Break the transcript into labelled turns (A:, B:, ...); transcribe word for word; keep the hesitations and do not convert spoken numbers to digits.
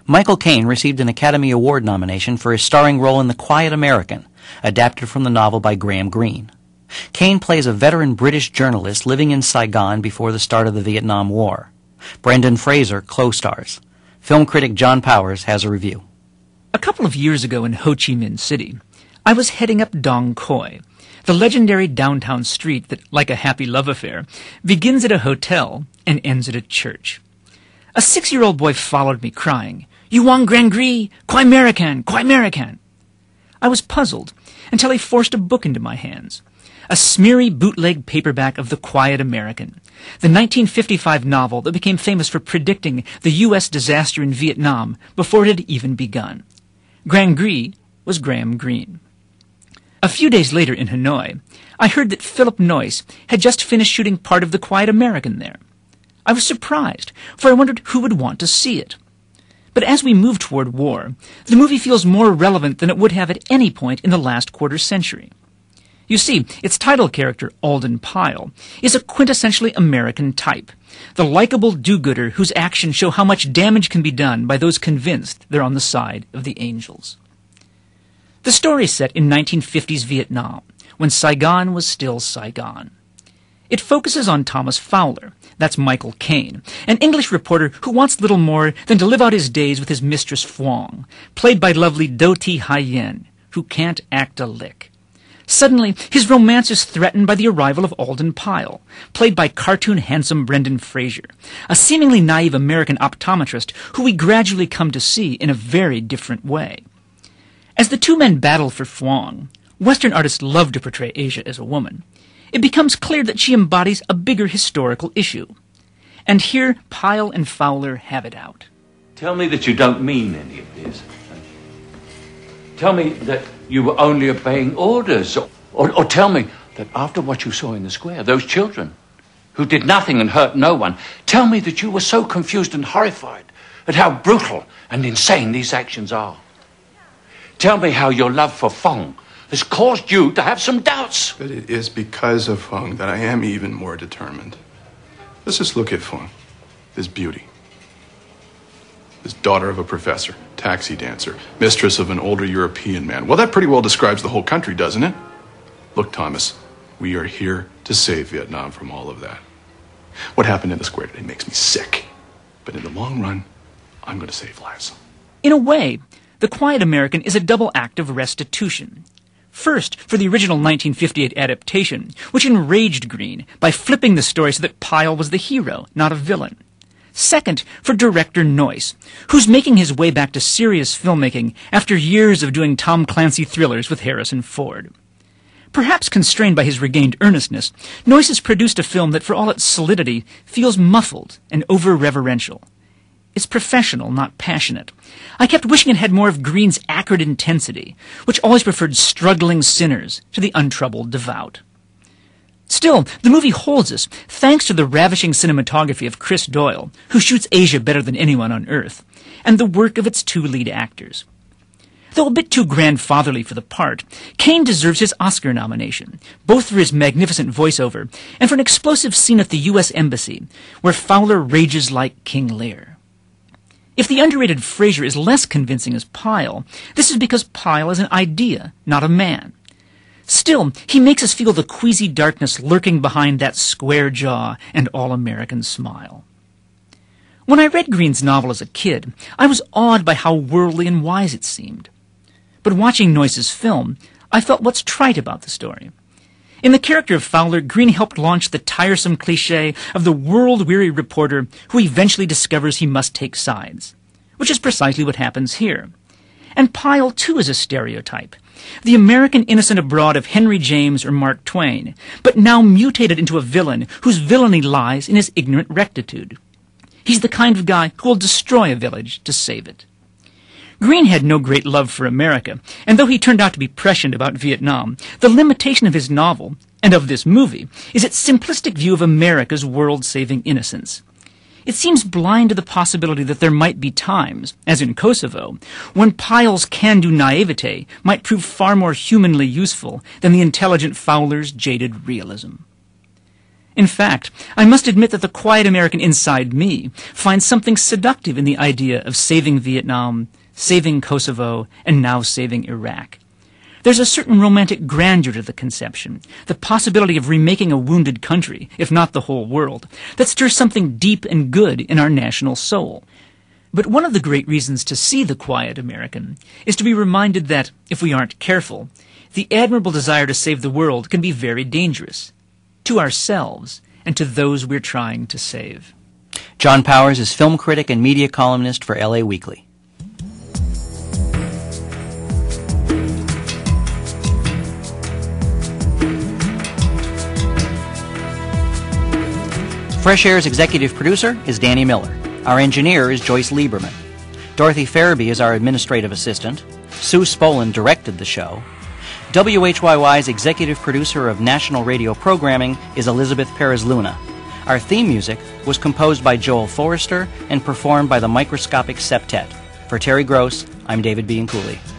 A: Michael Caine received an Academy Award nomination for his starring role in The Quiet American, adapted from the novel by Graham Greene. Caine plays a veteran British journalist living in Saigon before the start of the Vietnam War. Brendan Fraser co-stars. Film critic John Powers has a review.
B: A couple of years ago in Ho Chi Minh City, I was heading up Dong Khoi, the legendary downtown street that, like a happy love affair, begins at a hotel and ends at a church. A six-year-old boy followed me crying, "You want Grand Gris? Quite American, quite American." I was puzzled until he forced a book into my hands, a smeary bootleg paperback of The Quiet American, the nineteen fifty-five novel that became famous for predicting the U S disaster in Vietnam before it had even begun. Grand Gris was Graham Greene. A few days later in Hanoi, I heard that Philip Noyce had just finished shooting part of The Quiet American there. I was surprised, for I wondered who would want to see it. But as we move toward war, the movie feels more relevant than it would have at any point in the last quarter century. You see, its title character, Alden Pyle, is a quintessentially American type, the likable do-gooder whose actions show how much damage can be done by those convinced they're on the side of the angels. The story is set in nineteen fifties Vietnam, when Saigon was still Saigon. It focuses on Thomas Fowler, that's Michael Caine, an English reporter who wants little more than to live out his days with his mistress Phuong, played by lovely Do Thi Hai Yen, who can't act a lick. Suddenly, his romance is threatened by the arrival of Alden Pyle, played by cartoon handsome Brendan Fraser, a seemingly naive American optometrist who we gradually come to see in a very different way. As the two men battle for Phuong, Western artists love to portray Asia as a woman. It becomes clear that she embodies a bigger historical issue. And here, Pyle and Fowler have it out.
C: Tell me that you don't mean any of this. Tell me that you were only obeying orders. Or, or, or tell me that after what you saw in the square, those children who did nothing and hurt no one, tell me that you were so confused and horrified at how brutal and insane these actions are. Tell me how your love for Phuong has caused you to have some doubts.
D: But it is because of Phuong that I am even more determined. Let's just look at Phuong, this beauty. This daughter of a professor, taxi dancer, mistress of an older European man. Well, that pretty well describes the whole country, doesn't it? Look, Thomas, we are here to save Vietnam from all of that. What happened in the square today makes me sick. But in the long run, I'm going to save lives.
B: In a way, The Quiet American is a double act of restitution. First, for the original nineteen fifty-eight adaptation, which enraged Greene by flipping the story so that Pyle was the hero, not a villain. Second, for director Noyce, who's making his way back to serious filmmaking after years of doing Tom Clancy thrillers with Harrison Ford. Perhaps constrained by his regained earnestness, Noyce has produced a film that, for all its solidity, feels muffled and over-reverential. It's professional, not passionate. I kept wishing it had more of Greene's acrid intensity, which always preferred struggling sinners to the untroubled devout. Still, the movie holds us, thanks to the ravishing cinematography of Chris Doyle, who shoots Asia better than anyone on Earth, and the work of its two lead actors. Though a bit too grandfatherly for the part, Caine deserves his Oscar nomination, both for his magnificent voiceover and for an explosive scene at the U S Embassy, where Fowler rages like King Lear. If the underrated Fraser is less convincing as Pyle, this is because Pyle is an idea, not a man. Still, he makes us feel the queasy darkness lurking behind that square jaw and all-American smile. When I read Greene's novel as a kid, I was awed by how worldly and wise it seemed. But watching Noyce's film, I felt what's trite about the story. In the character of Fowler, Greene helped launch the tiresome cliché of the world-weary reporter who eventually discovers he must take sides, which is precisely what happens here. And Pyle, too, is a stereotype, the American innocent abroad of Henry James or Mark Twain, but now mutated into a villain whose villainy lies in his ignorant rectitude. He's the kind of guy who will destroy a village to save it. Greene had no great love for America, and though he turned out to be prescient about Vietnam, the limitation of his novel, and of this movie, is its simplistic view of America's world-saving innocence. It seems blind to the possibility that there might be times, as in Kosovo, when Pyle's can-do naivete might prove far more humanly useful than the intelligent Fowler's jaded realism. In fact, I must admit that the quiet American inside me finds something seductive in the idea of saving Vietnam, saving Kosovo, and now saving Iraq. There's a certain romantic grandeur to the conception, the possibility of remaking a wounded country, if not the whole world, that stirs something deep and good in our national soul. But one of the great reasons to see the quiet American is to be reminded that, if we aren't careful, the admirable desire to save the world can be very dangerous, to ourselves and to those we're trying to save.
A: John Powers is film critic and media columnist for L A Weekly. Fresh Air's executive producer is Danny Miller. Our engineer is Joyce Lieberman. Dorothy Farabee is our administrative assistant. Sue Spolin directed the show. W H Y Y's executive producer of national radio programming is Elizabeth Perez Luna. Our theme music was composed by Joel Forrester and performed by the Microscopic Septet. For Terry Gross, I'm David Bianculli.